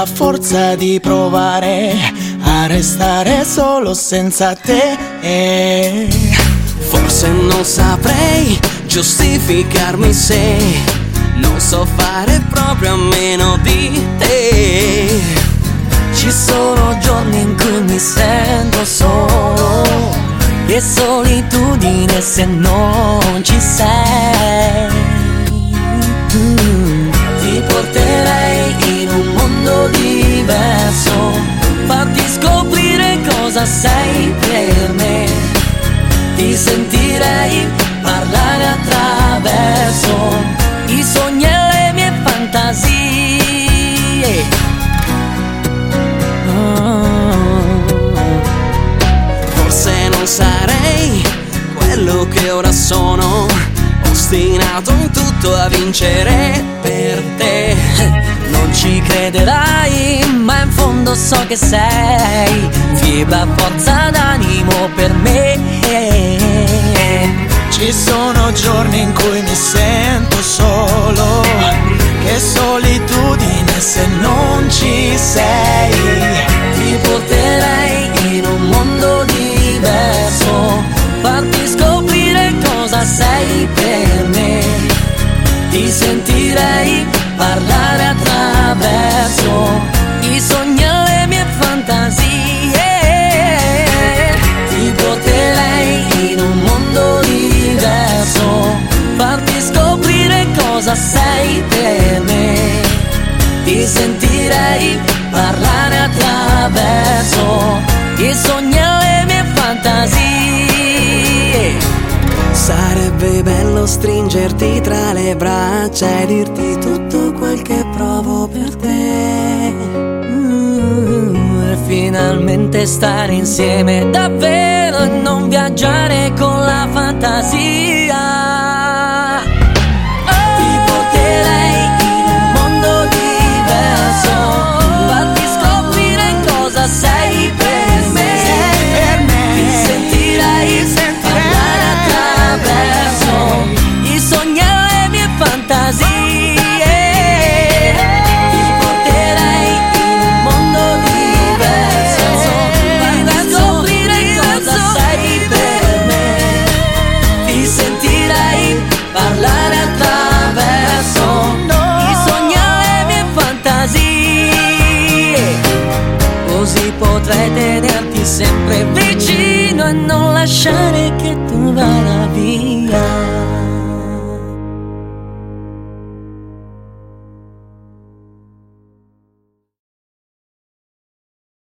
la forza di provare a restare solo senza te. Forse non saprei giustificarmi se non so fare proprio a meno di te. Ci sono giorni in cui mi sento solo, che solitudine se non ci sei. Ti porterei in un mondo diverso, farti scoprire cosa sei per me. Ti sentirei parlare attraverso i sogni e le mie fantasie. Forse non sarei quello che ora sono, ostinato in tutto a vincere per te. Non ci crederai, ma in fondo so che sei fibra, forza d'animo per me. Ci sono giorni in cui mi sento solo, che solitudine se non ci sei. Ti porterei in un mondo diverso, farti scoprire cosa sei per me. Ti sentirei parlare attraverso i sogni e le mie fantasie. Ti porterei in un mondo diverso, farti scoprire cosa sei per me. Ti sentirei parlare attraverso i sogni e le mie fantasie. Sarebbe bello stringerti tra le braccia e dirti tutto quel che provo per te. E finalmente stare insieme davvero e non viaggiare con la fantasia. Ti porterei in un mondo diverso, farti scoprire cosa sei per me. Ti sentirei parlare attraverso i sogni e le mie fantasie. Ti porterei in un mondo diverso, farti scoprire cosa sei per me. Ti sentirei parlare attraverso i sogni e le mie fantasie. Così potrei tenerti sempre vicino e non lasciare che tu vada via.